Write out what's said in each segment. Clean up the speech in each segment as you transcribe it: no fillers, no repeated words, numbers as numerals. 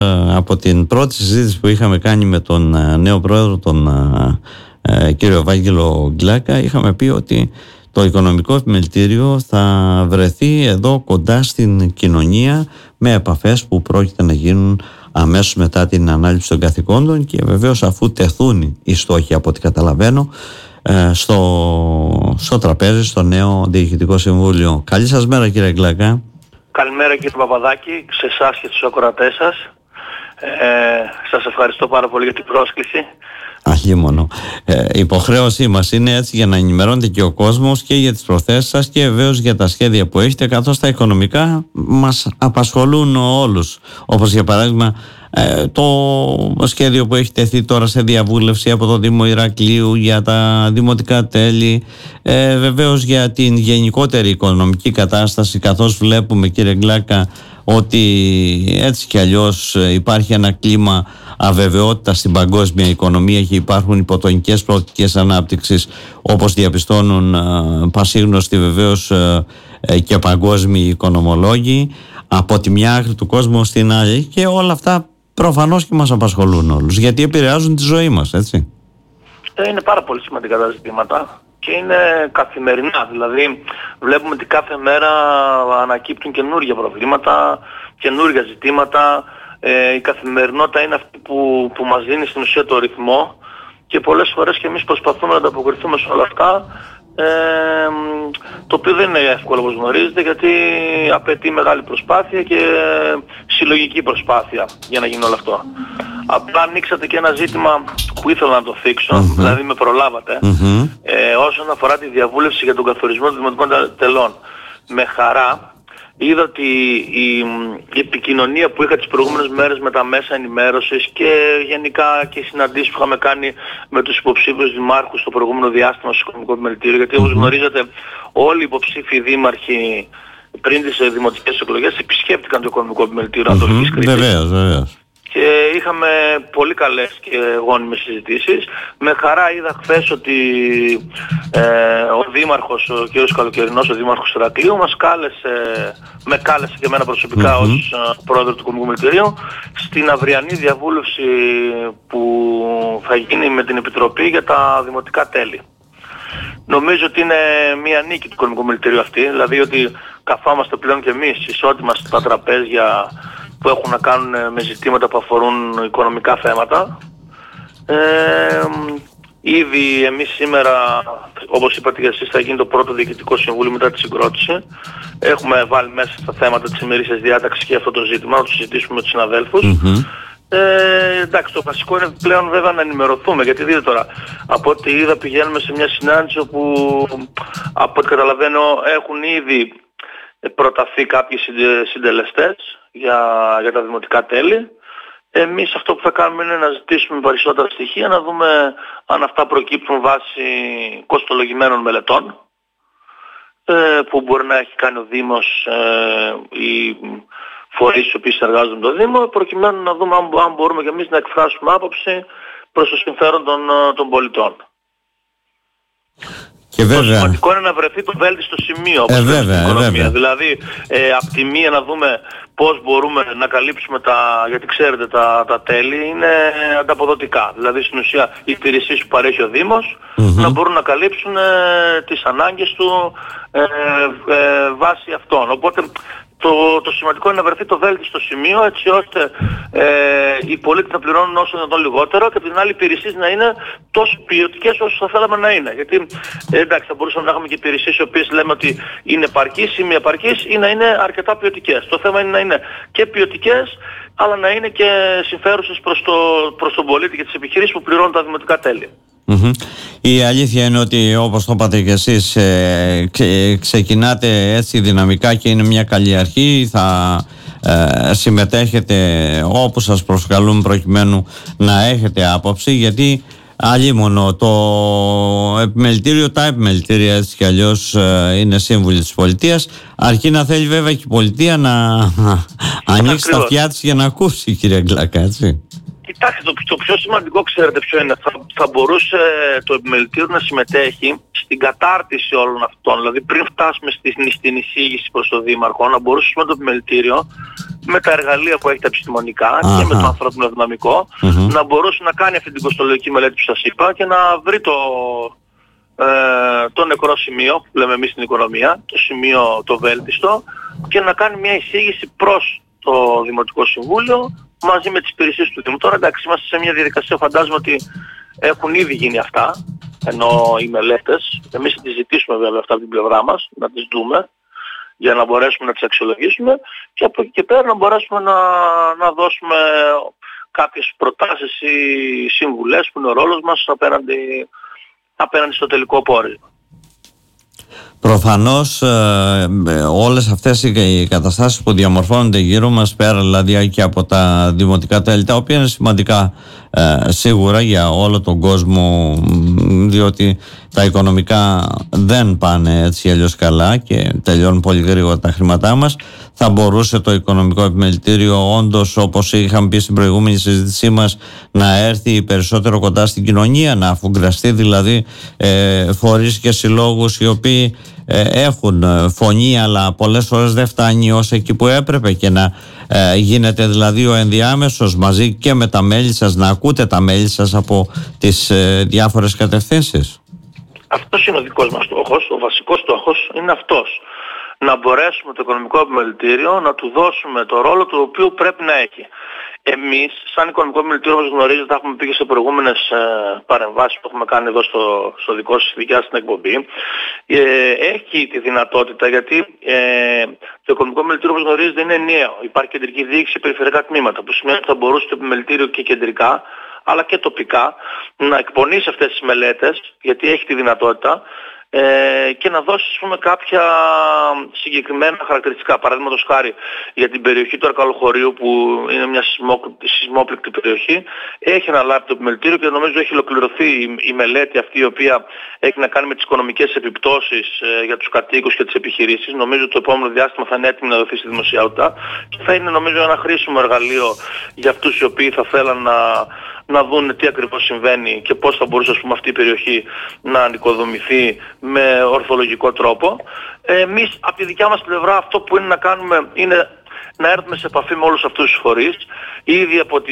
από την πρώτη συζήτηση που είχαμε κάνει με τον νέο πρόεδρο, τον κύριο Ευάγγελο Γκλάκα, είχαμε πει ότι το οικονομικό επιμελητήριο θα βρεθεί εδώ κοντά στην κοινωνία, με επαφές που πρόκειται να γίνουν αμέσως μετά την ανάληψη των καθηκόντων, και βεβαίως αφού τεθούν οι στόχοι, από ό,τι καταλαβαίνω, στο τραπέζι, στο νέο Διοικητικό Συμβούλιο. Καλή σας μέρα, κύριε Γκλάκα. Καλημέρα, κύριε Παπαδάκη, σε εσάς και στους ακροατές σας. Σας ευχαριστώ πάρα πολύ για την πρόσκληση. Αλίμονο. Υποχρέωσή μας είναι έτσι, για να ενημερώνεται και ο κόσμος και για τις προθέσεις σας και βεβαίως για τα σχέδια που έχετε, καθώς τα οικονομικά μας απασχολούν όλους. Όπως για παράδειγμα το σχέδιο που έχει τεθεί τώρα σε διαβούλευση από το Δήμο Ηρακλείου για τα δημοτικά τέλη, βεβαίως για την γενικότερη οικονομική κατάσταση, καθώς βλέπουμε, κύριε Γκλάκα, ότι έτσι κι αλλιώς υπάρχει ένα κλίμα αβεβαιότητα στην παγκόσμια οικονομία και υπάρχουν υποτονικές προοπτικές ανάπτυξης, όπως διαπιστώνουν πασίγνωστοι βεβαίως και παγκόσμιοι οικονομολόγοι, από τη μια άκρη του κόσμου στην άλλη, και όλα αυτά προφανώς και μας απασχολούν όλους, γιατί επηρεάζουν τη ζωή μας, έτσι. Είναι πάρα πολύ σημαντικά τα ζητήματα και είναι καθημερινά. Δηλαδή βλέπουμε ότι κάθε μέρα ανακύπτουν καινούργια προβλήματα, καινούργια ζητήματα. Η καθημερινότητα είναι αυτή που μας δίνει στην ουσία το ρυθμό, και πολλές φορές και εμείς προσπαθούμε να ανταποκριθούμε σε όλα αυτά, το οποίο δεν είναι εύκολο, όπως γνωρίζετε, γιατί απαιτεί μεγάλη προσπάθεια και συλλογική προσπάθεια για να γίνει όλο αυτό. Απλά ανοίξατε και ένα ζήτημα που ήθελα να το θίξω, δηλαδή με προλάβατε, όσον αφορά τη διαβούλευση για τον καθορισμό των δημοτικών τελών. Με χαρά είδα ότι η επικοινωνία που είχα τις προηγούμενες μέρες με τα μέσα ενημέρωσης και γενικά και οι συναντήσεις που είχαμε κάνει με τους υποψήφιους δημάρχους στο προηγούμενο διάστημα στο Οικονομικό Επιμελητήριο, γιατί όπως γνωρίζετε όλοι οι υποψήφιοι δήμαρχοι πριν τις δημοτικές εκλογές επισκέπτηκαν το Οικονομικό Επιμελητήριο Ανατολικής Κρήτης. Βεβαίως. Και είχαμε πολύ καλές και γόνιμες συζητήσεις. Με χαρά είδα χθες ότι ο Δήμαρχος, ο κ. Καλοκαιρινός, ο Δήμαρχος Ηρακλείου, με κάλεσε και εμένα προσωπικά ως πρόεδρο του Οικονομικού Επιμελητηρίου στην αυριανή διαβούλευση που θα γίνει με την Επιτροπή για τα δημοτικά τέλη. Νομίζω ότι είναι μια νίκη του Οικονομικού Επιμελητηρίου αυτή, δηλαδή ότι καθόμαστε πλέον και εμείς ισότιμα στα τραπέζια που έχουν να κάνουν με ζητήματα που αφορούν οικονομικά θέματα. Ήδη εμείς σήμερα, όπως είπατε και εσείς, θα γίνει το πρώτο Διοικητικό Συμβούλιο μετά τη συγκρότηση. Έχουμε βάλει μέσα στα θέματα της ημερήσιας διάταξης και αυτό το ζήτημα, να το συζητήσουμε με τους συναδέλφους. Εντάξει, το βασικό είναι πλέον βέβαια να ενημερωθούμε, γιατί δείτε τώρα, από ό,τι είδα πηγαίνουμε σε μια συνάντηση όπου, από ό,τι καταλαβαίνω, έχουν ήδη προταθεί κάποιοι συντελεστές για τα δημοτικά τέλη. Εμείς αυτό που θα κάνουμε είναι να ζητήσουμε περισσότερα στοιχεία, να δούμε αν αυτά προκύπτουν βάσει κοστολογημένων μελετών που μπορεί να έχει κάνει ο Δήμος, οι φορείς οι οποίοι συνεργάζονται με το Δήμο, προκειμένου να δούμε αν μπορούμε και εμείς να εκφράσουμε άποψη προς το συμφέρον των πολιτών. Και βέβαια, το σημαντικό είναι να βρεθεί το βέλτιστο σημείο, όπως στην οικονομία. Δηλαδή, από τη μία να δούμε πώς μπορούμε να καλύψουμε γιατί ξέρετε τα τέλη είναι ανταποδοτικά. Δηλαδή, στην ουσία, οι υπηρεσίες που παρέχει ο Δήμος να μπορούν να καλύψουν τις ανάγκες του βάσει αυτών. Οπότε, το σημαντικό είναι να βρεθεί το βέλτιστο σημείο, έτσι ώστε οι πολίτες να πληρώνουν όσο δυνατόν λιγότερο και από την άλλη οι υπηρεσίες να είναι τόσο ποιοτικές όσο θα θέλαμε να είναι. Γιατί εντάξει, θα μπορούσαμε να έχουμε και υπηρεσίες οι οποίες λέμε ότι είναι επαρκείς ή μη επαρκείς, ή να είναι αρκετά ποιοτικές. Το θέμα είναι να είναι και ποιοτικές, αλλά να είναι και συμφέρουσες προς τον πολίτη και τις επιχειρήσεις που πληρώνουν τα δημοτικά τέλη. Η αλήθεια είναι ότι, όπως το είπατε και εσείς, ξεκινάτε έτσι δυναμικά και είναι μια καλή αρχή. Θα συμμετέχετε όπου σας προσκαλούν προκειμένου να έχετε άποψη, γιατί αλίμονο το επιμελητήριο, τα επιμελητήρια έτσι κι αλλιώς είναι σύμβουλοι της πολιτείας, αρκεί να θέλει βέβαια και η πολιτεία να ανοίξει τα αυτιά της για να ακούσει, κύριε Γκλάκα, έτσι. Κοιτάξτε, το πιο σημαντικό ξέρετε ποιο είναι? Θα μπορούσε το επιμελητήριο να συμμετέχει στην κατάρτιση όλων αυτών. Δηλαδή πριν φτάσουμε στην εισήγηση προς τον Δήμαρχο, να μπορούσε το επιμελητήριο με τα εργαλεία που έχει τα επιστημονικά και με το ανθρώπινο δυναμικό να μπορούσε να κάνει αυτή την κοστολογική μελέτη που σας είπα και να βρει το νεκρό σημείο που λέμε εμείς στην οικονομία, το σημείο το βέλτιστο, και να κάνει μια εισήγηση προς το Δημοτικό Συμβούλιο μαζί με τις υπηρεσίες του Δήμου. Τώρα εντάξει, είμαστε σε μια διαδικασία, φαντάζομαι ότι έχουν ήδη γίνει αυτά, ενώ οι μελέτες, εμείς θα τις ζητήσουμε βέβαια αυτά από την πλευρά μας, να τις δούμε για να μπορέσουμε να τις αξιολογήσουμε και από εκεί και πέρα να μπορέσουμε να δώσουμε κάποιες προτάσεις ή συμβουλές που είναι ο ρόλος μας απέναντι στο τελικό πόρισμα. Προφανώς όλες αυτές οι καταστάσεις που διαμορφώνονται γύρω μας, πέρα δηλαδή και από τα δημοτικά τέλη, τα οποία είναι σημαντικά σίγουρα για όλο τον κόσμο, διότι τα οικονομικά δεν πάνε έτσι αλλιώς καλά και τελειώνουν πολύ γρήγορα τα χρήματά μας, θα μπορούσε το οικονομικό επιμελητήριο όντως, όπως είχαμε πει στην προηγούμενη συζήτησή μας, να έρθει περισσότερο κοντά στην κοινωνία, να αφουγκραστεί δηλαδή φορείς και συλλόγους οι οποίοι έχουν φωνή, αλλά πολλές φορές δεν φτάνει ως εκεί που έπρεπε, και να γίνεται δηλαδή ο ενδιάμεσος μαζί και με τα μέλη σας, να ακούτε τα μέλη σας από τις διάφορες κατευθύνσεις. Αυτός είναι ο δικός μας στόχος, ο βασικός στόχος είναι αυτός. Να μπορέσουμε το οικονομικό επιμελητήριο να του δώσουμε το ρόλο το οποίο πρέπει να έχει. Εμείς, σαν οικονομικό επιμελητήριο, όπως γνωρίζετε, έχουμε πει και σε προηγούμενες παρεμβάσεις που έχουμε κάνει εδώ στο δικό σας δικιά στην εκπομπή, έχει τη δυνατότητα, γιατί το οικονομικό επιμελητήριο, όπως γνωρίζετε, είναι ενιαίο. Υπάρχει κεντρική διοίκηση, περιφερειακά τμήματα, που σημαίνει ότι θα μπορούσε το επιμελητήριο και κεντρικά, αλλά και τοπικά, να εκπονήσει αυτές τις μελέτες, γιατί έχει τη δυνατότητα, και να δώσει, ας πούμε, κάποια συγκεκριμένα χαρακτηριστικά. Παραδείγματος χάρη για την περιοχή του Αρκαλοχωρίου, που είναι μια σεισμόπληκτη περιοχή, έχει αναλάβει το επιμελητήριο και νομίζω έχει ολοκληρωθεί η μελέτη αυτή, η οποία έχει να κάνει με τις οικονομικές επιπτώσεις για τους κατοίκους και τις επιχειρήσεις. Νομίζω ότι το επόμενο διάστημα θα είναι έτοιμη να δοθεί στη δημοσιότητα και θα είναι, νομίζω, ένα χρήσιμο εργαλείο για αυτούς οι οποίοι θα θέλαν να δουν τι ακριβώς συμβαίνει και πώς θα μπορούσε, ας πούμε, αυτή η περιοχή να ανοικοδομηθεί με ορθολογικό τρόπο. Εμείς από τη δικιά μας πλευρά αυτό που είναι να κάνουμε είναι να έρθουμε σε επαφή με όλους αυτούς τους φορείς. Ήδη από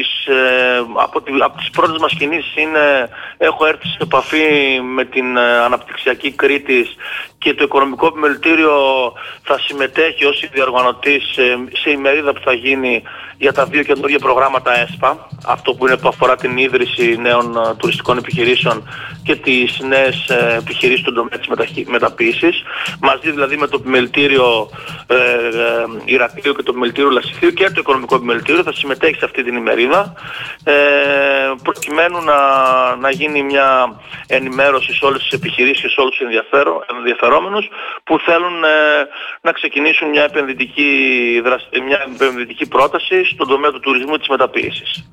τις πρώτες μας κινήσεις έχω έρθει σε επαφή με την αναπτυξιακή Κρήτης και το οικονομικό επιμελητήριο θα συμμετέχει ως διοργανωτής σε ημερίδα που θα γίνει για τα 2 καινούργια προγράμματα ΕΣΠΑ, αυτό που αφορά την ίδρυση νέων τουριστικών επιχειρήσεων και τις νέες επιχειρήσεις στον τομέα της μεταποίησης, μαζί δηλαδή με το επιμελητήριο Ηρακλείου και το επιμελητήριο Λασιθίου, και το οικονομικό επιμελητήριο θα συμμετέχει σε αυτή την ημερίδα, προκειμένου να γίνει μια ενημέρωση σε όλες τις επιχειρήσεις και σε όλους τους ενδιαφερόμενους που θέλουν να ξεκινήσουν μια επενδυτική πρόταση στον τομέα του τουρισμού και της μεταποίησης.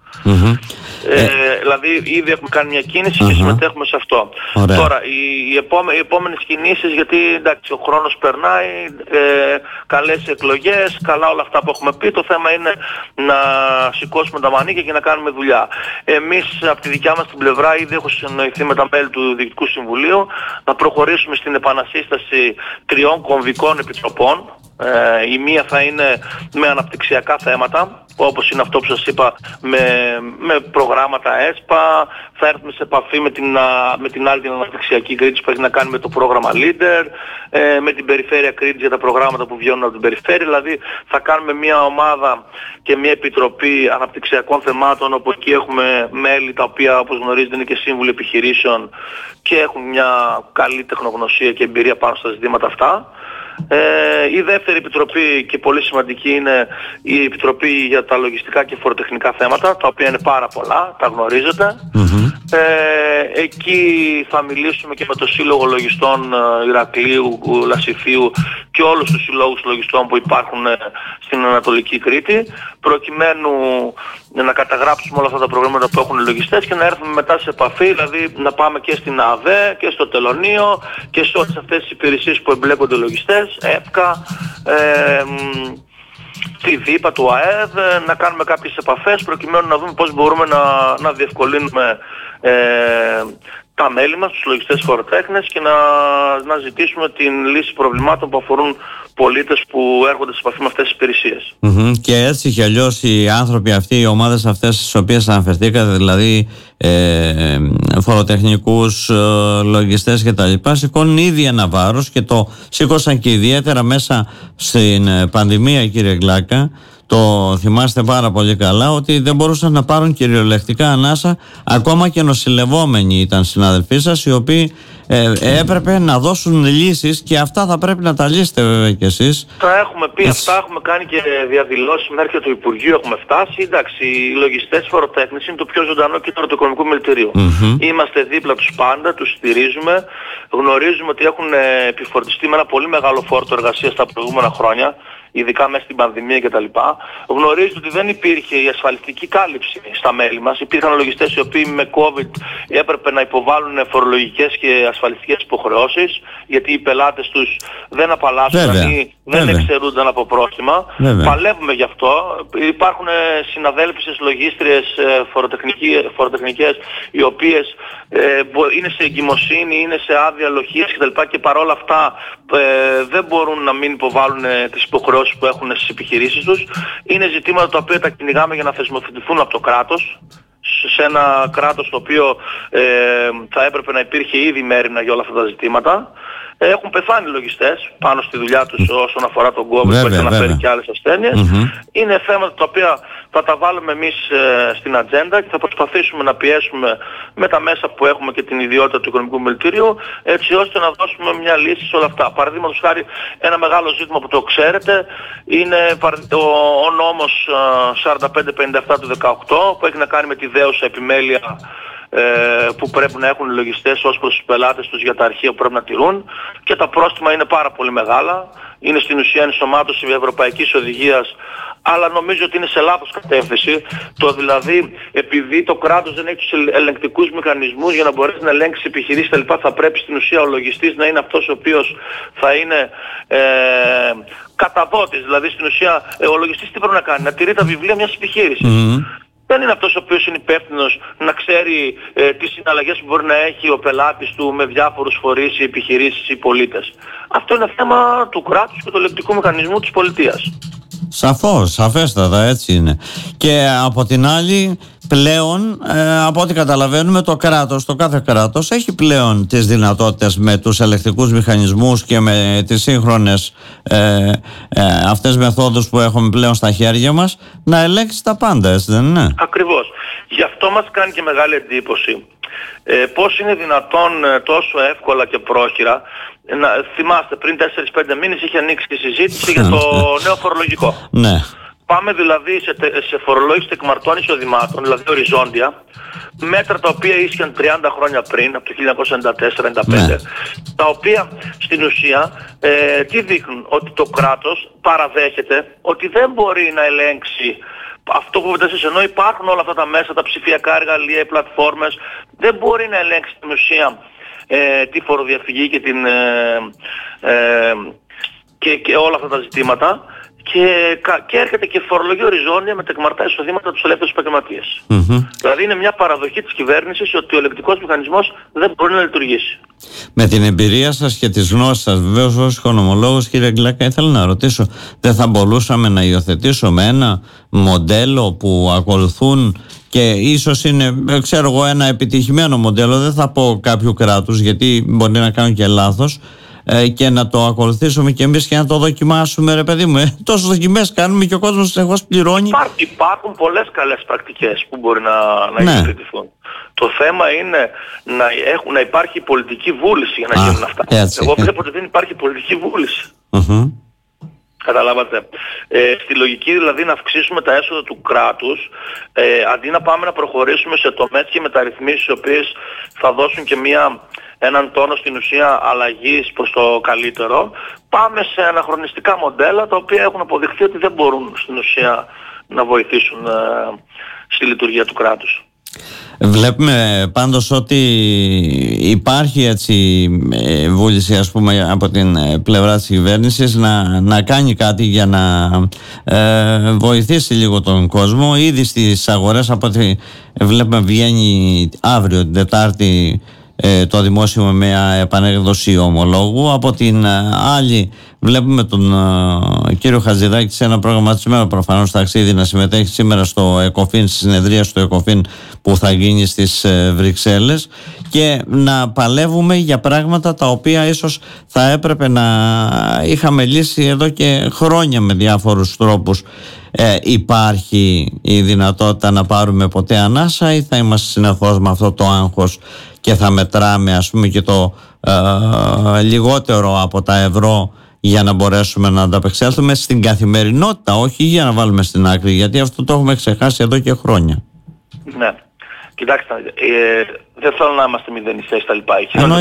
Δηλαδή ήδη έχουμε κάνει μια κίνηση και συμμετέχουμε σε αυτό. Ωραία. Τώρα οι επόμενες κινήσεις, γιατί εντάξει ο χρόνος περνάει, καλές εκλογές, καλά όλα αυτά που έχουμε πει, το θέμα είναι να σηκώσουμε τα μανίκια και να κάνουμε δουλειά. Εμείς από τη δικιά μας την πλευρά ήδη έχω συνοηθεί με τα μέλη του Διοικητικού Συμβουλίου να προχωρήσουμε στην επανασύσταση 3 κομβικών επιτροπών. Η μία θα είναι με αναπτυξιακά θέματα, όπως είναι αυτό που σας είπα, με προγράμματα ΕΣΠΑ. Θα έρθουμε σε επαφή με την άλλη την αναπτυξιακή Κρήτη που έχει να κάνει με το πρόγραμμα Leader, με την περιφέρεια Κρήτης για τα προγράμματα που βγαίνουν από την περιφέρεια. Δηλαδή θα κάνουμε μια ομάδα και μια επιτροπή αναπτυξιακών θεμάτων, όπου εκεί έχουμε μέλη τα οποία, όπως γνωρίζετε, είναι και σύμβουλοι επιχειρήσεων και έχουν μια καλή τεχνογνωσία και εμπειρία πάνω στα ζητήματα αυτά. Η δεύτερη επιτροπή, και πολύ σημαντική, είναι η επιτροπή για τα λογιστικά και φοροτεχνικά θέματα, τα οποία είναι πάρα πολλά, τα γνωρίζετε. Εκεί θα μιλήσουμε και με το Σύλλογο Λογιστών Ηρακλείου, Λασιθίου και όλους τους συλλόγους λογιστών που υπάρχουν στην Ανατολική Κρήτη, προκειμένου να καταγράψουμε όλα αυτά τα προγράμματα που έχουν οι λογιστές και να έρθουμε μετά σε επαφή, δηλαδή να πάμε και στην ΑΔΕ και στο Τελωνείο και σε όλες αυτές τις υπηρεσίες που εμπλέκονται οι λογιστές, ΕΦΚΑ, τη ΔΥΠΑ, του ΑΕΔ, να κάνουμε κάποιες επαφές προκειμένου να δούμε πώς μπορούμε να διευκολύνουμε τα μέλη μας, τους λογιστές φοροτέχνες, και να ζητήσουμε την λύση προβλημάτων που αφορούν πολίτες που έρχονται σε επαφή με αυτές τις υπηρεσίες. Και έτσι κι αλλιώς οι άνθρωποι αυτοί, οι ομάδες αυτές στις οποίες αναφερθήκατε, δηλαδή φοροτεχνικούς, λογιστές κτλ., σηκώνουν ήδη ένα βάρος και το σήκωσαν και ιδιαίτερα μέσα στην πανδημία, κύριε Γκλάκα. Το θυμάστε πάρα πολύ καλά, ότι δεν μπορούσαν να πάρουν κυριολεκτικά ανάσα, ακόμα και νοσηλευόμενοι ήταν συναδελφοί σας, οι οποίοι έπρεπε να δώσουν λύσεις, και αυτά θα πρέπει να τα λύσετε βέβαια κι εσείς. Τα έχουμε πει αυτά, έχουμε κάνει και διαδηλώσεις μέχρι το Υπουργείο, έχουμε φτάσει. Εντάξει, οι λογιστές φοροτέχνης είναι το πιο ζωντανό κίνητρο του οικονομικού μελητηρίου. Είμαστε δίπλα τους πάντα, τους στηρίζουμε, γνωρίζουμε ότι έχουν επιφορτιστεί με ένα πολύ μεγάλο φόρτο εργασίας τα προηγούμενα χρόνια, ειδικά μέσα στην πανδημία κτλ. Γνωρίζετε ότι δεν υπήρχε η ασφαλιστική κάλυψη στα μέλη μας. Υπήρχαν λογιστές οι οποίοι με COVID έπρεπε να υποβάλουν φορολογικές και ασφαλιστικές υποχρεώσεις, γιατί οι πελάτες τους δεν απαλλάσσονταν ή δεν εξαιρούνταν από πρόστιμα. Παλεύουμε γι' αυτό. Υπάρχουν συναδέλφισες λογίστριες φοροτεχνικές, οι οποίες είναι σε εγκυμοσύνη, είναι σε άδεια λοχείας κτλ. Και παρόλα αυτά δεν μπορούν να μην υποβάλουν τις υποχρεώσεις που έχουν στις επιχειρήσεις τους. Είναι ζητήματα τα οποία τα κυνηγάμε για να θεσμοθετηθούν από το κράτος, σε ένα κράτος το οποίο θα έπρεπε να υπήρχε ήδη μέριμνα για όλα αυτά τα ζητήματα. Έχουν πεθάνει λογιστές πάνω στη δουλειά τους όσον αφορά τον COVID, που έχει αναφέρει και άλλες ασθένειες. Είναι θέματα τα οποία θα τα βάλουμε εμείς στην ατζέντα και θα προσπαθήσουμε να πιέσουμε με τα μέσα που έχουμε και την ιδιότητα του οικονομικού μελητηρίου, έτσι ώστε να δώσουμε μια λύση σε όλα αυτά. Παραδείγματος χάρη, ένα μεγάλο ζήτημα που το ξέρετε είναι ο νόμος 4557 του 18, που έχει να κάνει με τη δέουσα επιμέλεια που πρέπει να έχουν οι λογιστές ως προς τους πελάτες τους για τα αρχεία που πρέπει να τηρούν, και τα πρόστιμα είναι πάρα πολύ μεγάλα. Είναι στην ουσία ενσωμάτωση ευρωπαϊκής οδηγίας, αλλά νομίζω ότι είναι σε λάθος κατεύθυνση. Το δηλαδή, επειδή το κράτος δεν έχει τους ελεγκτικούς μηχανισμούς για να μπορέσει να ελέγξει επιχειρήσεις κτλ., θα πρέπει στην ουσία ο λογιστής να είναι αυτός ο οποίος θα είναι καταδότης. Δηλαδή στην ουσία ο λογιστής τι πρέπει να κάνει? Να τηρεί τα βιβλία μιας επιχείρησης. Δεν είναι αυτός ο οποίος είναι υπεύθυνος να ξέρει τις συναλλαγές που μπορεί να έχει ο πελάτης του με διάφορους φορείς, οι επιχειρήσεις, οι πολίτες. Αυτό είναι θέμα του κράτους και του ελεγκτικού μηχανισμού της πολιτείας. Σαφώς, σαφέστατα, έτσι είναι. Και από την άλλη, πλέον, από ό,τι καταλαβαίνουμε, το κάθε κράτος έχει πλέον τις δυνατότητες με τους ελεγκτικούς μηχανισμούς και με τις σύγχρονες αυτές μεθόδους που έχουμε πλέον στα χέρια μας, να ελέγξει τα πάντα, έτσι δεν είναι? Ακριβώς. Γι' αυτό μας κάνει και μεγάλη εντύπωση πώς είναι δυνατόν τόσο εύκολα και πρόχειρα. Θυμάστε, πριν 4-5 μήνες είχε ανοίξει τη συζήτηση για το νέο φορολογικό. Ναι. Πάμε δηλαδή σε φορολόγηση τεκμαρτών εισοδημάτων, δηλαδή οριζόντια, μέτρα τα οποία ίσχυαν 30 χρόνια πριν, από το 1994-1995, τα οποία στην ουσία τι δείχνουν? Ότι το κράτος παραδέχεται ότι δεν μπορεί να ελέγξει αυτό που είπατε εσείς, ενώ υπάρχουν όλα αυτά τα μέσα, τα ψηφιακά εργαλεία, οι πλατφόρμες, δεν μπορεί να ελέγξει στην ουσία τη φοροδιαφυγή και όλα αυτά τα ζητήματα, και έρχεται και φορολογεί οριζόντια με τεκμαρτά εισοδήματα τους ελεύθερους επαγγελματίες. Δηλαδή είναι μια παραδοχή της κυβέρνησης ότι ο ελεγκτικός μηχανισμός δεν μπορεί να λειτουργήσει. Με την εμπειρία σας και τις γνώσεις σας, βεβαίως ως οικονομολόγος, κύριε Γκλάκα, ήθελα να ρωτήσω, δεν θα μπορούσαμε να υιοθετήσουμε ένα μοντέλο που ακολουθούν και ίσως είναι, ξέρω εγώ, ένα επιτυχημένο μοντέλο, δεν θα πω κάποιου κράτους, γιατί μπορεί να κάνουν και λάθος, και να το ακολουθήσουμε και εμείς και να το δοκιμάσουμε, ρε παιδί μου. Τόσες δοκιμές κάνουμε και ο κόσμος συνεχώς πληρώνει. Υπάρχουν πολλές καλές πρακτικές που μπορεί να υιοθετηθούν. Το θέμα είναι να υπάρχει πολιτική βούληση για να γίνουν αυτά. Εγώ βλέπω ότι δεν υπάρχει πολιτική βούληση. Καταλάβατε. Στη λογική δηλαδή να αυξήσουμε τα έσοδα του κράτους, αντί να πάμε να προχωρήσουμε σε τομές και μεταρρυθμίσεις οι οποίες θα δώσουν και έναν τόνο στην ουσία αλλαγής προς το καλύτερο, πάμε σε αναχρονιστικά μοντέλα τα οποία έχουν αποδειχθεί ότι δεν μπορούν στην ουσία να βοηθήσουν στη λειτουργία του κράτους. Βλέπουμε πάντως ότι υπάρχει έτσι βούληση, ας πούμε, από την πλευρά της κυβέρνησης να κάνει κάτι για να βοηθήσει λίγο τον κόσμο. Ήδη στις αγορές, από ό,τι βλέπουμε, βγαίνει αύριο την Τετάρτη το δημόσιο με μια επανέκδοση ομολόγου. Από την άλλη βλέπουμε τον κύριο Χατζηδάκη σε ένα προγραμματισμένο προφανώς ταξίδι να συμμετέχει σήμερα στο ΕΚΟΦΗΝ, στη συνεδρία στο ΕΚΟΦΗΝ που θα γίνει στις Βρυξέλλες, και να παλεύουμε για πράγματα τα οποία ίσως θα έπρεπε να είχαμε λύσει εδώ και χρόνια με διάφορους τρόπους. Υπάρχει η δυνατότητα να πάρουμε ποτέ ανάσα, ή θα είμαστε συνεχώς με αυτό το άγχος και θα μετράμε, ας πούμε, και το λιγότερο από τα ευρώ για να μπορέσουμε να ανταπεξέλθουμε στην καθημερινότητα, όχι για να βάλουμε στην άκρη, γιατί αυτό το έχουμε ξεχάσει εδώ και χρόνια. Ναι. Κοιτάξτε, δεν θέλω να είμαστε μηδενιστές στα λοιπά.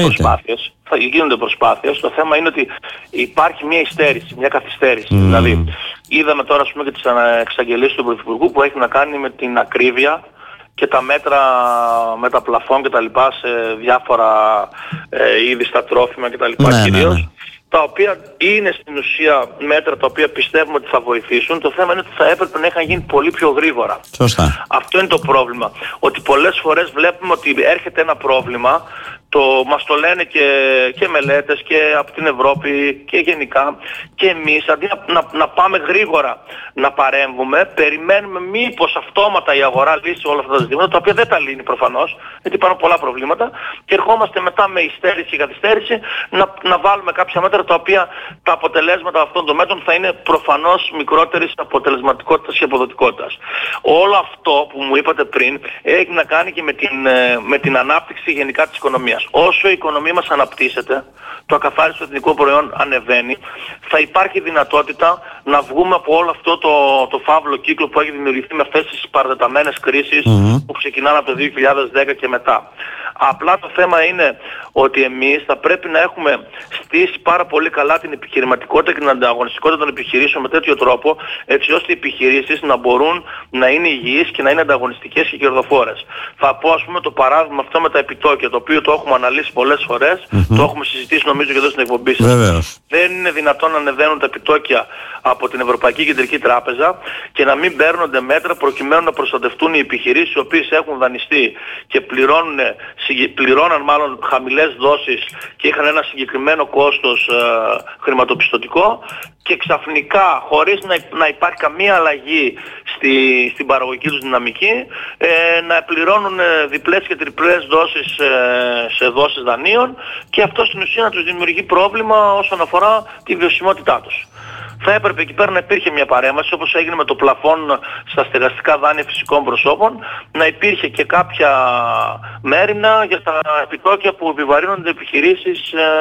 Γίνονται προσπάθειες. Το θέμα είναι ότι υπάρχει μια υστέρηση, μια καθυστέρηση. Δηλαδή, είδαμε τώρα, ας πούμε, και τις εξαγγελίες του Πρωθυπουργού που έχει να κάνει με την ακρίβεια και τα μέτρα με τα πλαφόν και τα λοιπά σε διάφορα είδη στα τρόφιμα και τα λοιπά κυρίως. Τα οποία είναι στην ουσία μέτρα τα οποία πιστεύουμε ότι θα βοηθήσουν. Το θέμα είναι ότι θα έπρεπε να είχαν γίνει πολύ πιο γρήγορα. Σωστά. Αυτό είναι το πρόβλημα. Ότι πολλές φορές βλέπουμε ότι έρχεται ένα πρόβλημα, μας το λένε και μελέτες και από την Ευρώπη και γενικά, και εμείς αντί να πάμε γρήγορα να παρέμβουμε, περιμένουμε μήπως αυτόματα η αγορά λύσει όλα αυτά τα ζητήματα, τα οποία δεν τα λύνει προφανώς, γιατί υπάρχουν πολλά προβλήματα, και ερχόμαστε μετά με υστέρηση και καθυστέρηση να βάλουμε κάποια μέτρα τα οποία τα αποτελέσματα αυτών των μέτρων θα είναι προφανώς μικρότερης αποτελεσματικότητας και αποδοτικότητας. Όλο αυτό που μου είπατε πριν έχει να κάνει και με την ανάπτυξη γενικά της οικονομίας. Όσο η οικονομία μας αναπτύσσεται, το ακαθάριστο εθνικό προϊόν ανεβαίνει, θα υπάρχει δυνατότητα να βγούμε από όλο αυτό το φαύλο κύκλο που έχει δημιουργηθεί με αυτές τις παρατεταμένες κρίσεις που ξεκινάνε από το 2010 και μετά. Απλά το θέμα είναι ότι εμείς θα πρέπει να έχουμε στήσει πάρα πολύ καλά την επιχειρηματικότητα και την ανταγωνιστικότητα των επιχειρήσεων με τέτοιο τρόπο, έτσι ώστε οι επιχειρήσεις να μπορούν να είναι υγιείς και να είναι ανταγωνιστικές και κερδοφόρες. Θα πω, ας πούμε, το παράδειγμα αυτό με τα επιτόκια, το οποίο το έχουμε αναλύσει πολλές φορές, το έχουμε συζητήσει νομίζω και εδώ στην εκπομπή σας. Δεν είναι δυνατόν να ανεβαίνουν τα επιτόκια από την Ευρωπαϊκή Κεντρική Τράπεζα και να μην παίρνονται μέτρα προκειμένου να προστατευτούν οι επιχειρήσεις οι οποίες έχουν δανειστεί και πληρώναν μάλλον χαμηλές δόσεις και είχαν ένα συγκεκριμένο κόστος χρηματοπιστωτικό, και ξαφνικά, χωρίς να υπάρχει καμία αλλαγή στην παραγωγική τους δυναμική, να πληρώνουν διπλές και τριπλές δόσεις σε δόσεις δανείων, και αυτό στην ουσία να τους δημιουργεί πρόβλημα όσον αφορά τη βιωσιμότητά τους. Θα έπρεπε εκεί πέρα να υπήρχε μια παρέμβαση, όπως έγινε με το πλαφόν στα στεγαστικά δάνεια φυσικών προσώπων, να υπήρχε και κάποια μέριμνα για τα επιτόκια που επιβαρύνονται επιχειρήσεις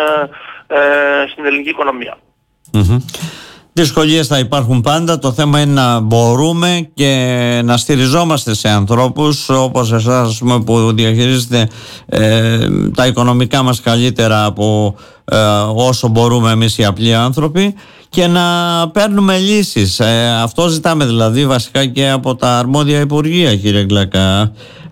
στην ελληνική οικονομία. Δυσκολίες θα υπάρχουν πάντα. Το θέμα είναι να μπορούμε και να στηριζόμαστε σε ανθρώπους όπως εσάς, ας πούμε, που διαχειρίζετε τα οικονομικά μας καλύτερα από όσο μπορούμε εμείς οι απλοί άνθρωποι, και να παίρνουμε λύσεις. Αυτό ζητάμε δηλαδή βασικά και από τα αρμόδια υπουργεία, κύριε Γκλακά.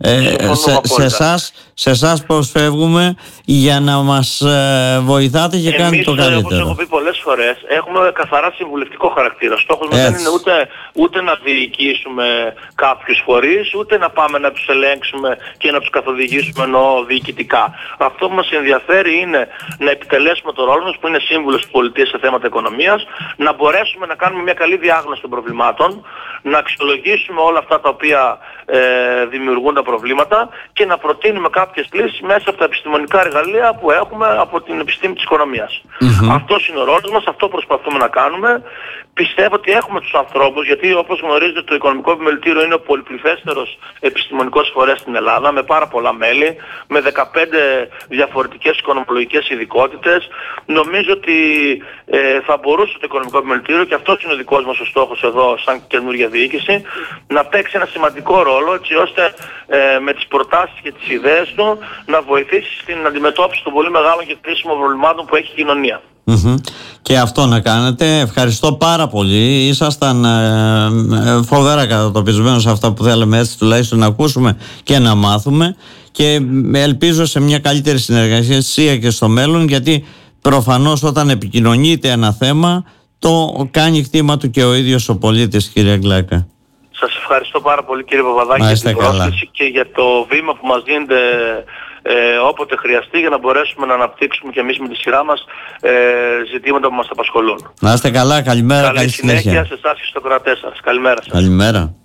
Σε εσάς προσφεύγουμε για να μας βοηθάτε και κάνετε το καλύτερο. Όπως έχω πει πολλές φορές, έχουμε καθαρά συμβουλευτικό χαρακτήρα. Στόχος μας δεν είναι ούτε να διοικήσουμε κάποιους φορείς, ούτε να πάμε να τους ελέγξουμε και να τους καθοδηγήσουμε διοικητικά. Αυτό που μας ενδιαφέρει είναι να επιτελέσουμε το ρόλο μας, που είναι σύμβουλος της πολιτείας σε θέματα οικονομίας, να μπορέσουμε να κάνουμε μια καλή διάγνωση των προβλημάτων, να αξιολογήσουμε όλα αυτά τα οποία δημιουργούν τα προβλήματα και να προτείνουμε κάποιες λύσεις μέσα από τα επιστημονικά εργαλεία που έχουμε από την επιστήμη της οικονομίας. Αυτός είναι ο ρόλος μας, αυτό προσπαθούμε να κάνουμε. Πιστεύω ότι έχουμε τους ανθρώπους, γιατί όπως γνωρίζετε το Οικονομικό Επιμελητήριο είναι ο πολυπληθέστερος επιστημονικός φορέας στην Ελλάδα, με πάρα πολλά μέλη, με 15 διαφορετικές οικονομολογικές ειδικότητες. Νομίζω ότι θα μπορούσε το Οικονομικό Επιμελητήριο, και αυτός είναι ο δικός μας ο στόχος εδώ σαν καινούργια διοίκηση, να παίξει ένα σημαντικό ρόλο, έτσι ώστε με τις προτάσεις και τις ιδέες του να βοηθήσει στην αντιμετώπιση των πολύ μεγάλων και κρίσιμων προβλημάτων που έχει η κοινωνία. Και αυτό να κάνετε. Ευχαριστώ πάρα πολύ. Ήσασταν φοβερά κατατοπισμένος σε αυτά που θέλαμε, έτσι τουλάχιστον να ακούσουμε και να μάθουμε, και ελπίζω σε μια καλύτερη συνεργασία και στο μέλλον, γιατί προφανώς όταν επικοινωνείται ένα θέμα το κάνει κτήμα του και ο ίδιος ο πολίτης, κύριε Γκλάκα. Σας ευχαριστώ πάρα πολύ, κύριε Παπαδάκη, για την πρόσκληση και για το βήμα που μας δίνετε όποτε χρειαστεί, για να μπορέσουμε να αναπτύξουμε και εμείς με τη σειρά μας ζητήματα που μας απασχολούν. Να είστε καλά, καλημέρα, καλή συνέχεια. Καλή συνέχεια σε εσάς και στους ακροατές σας. Καλημέρα σας. Καλημέρα.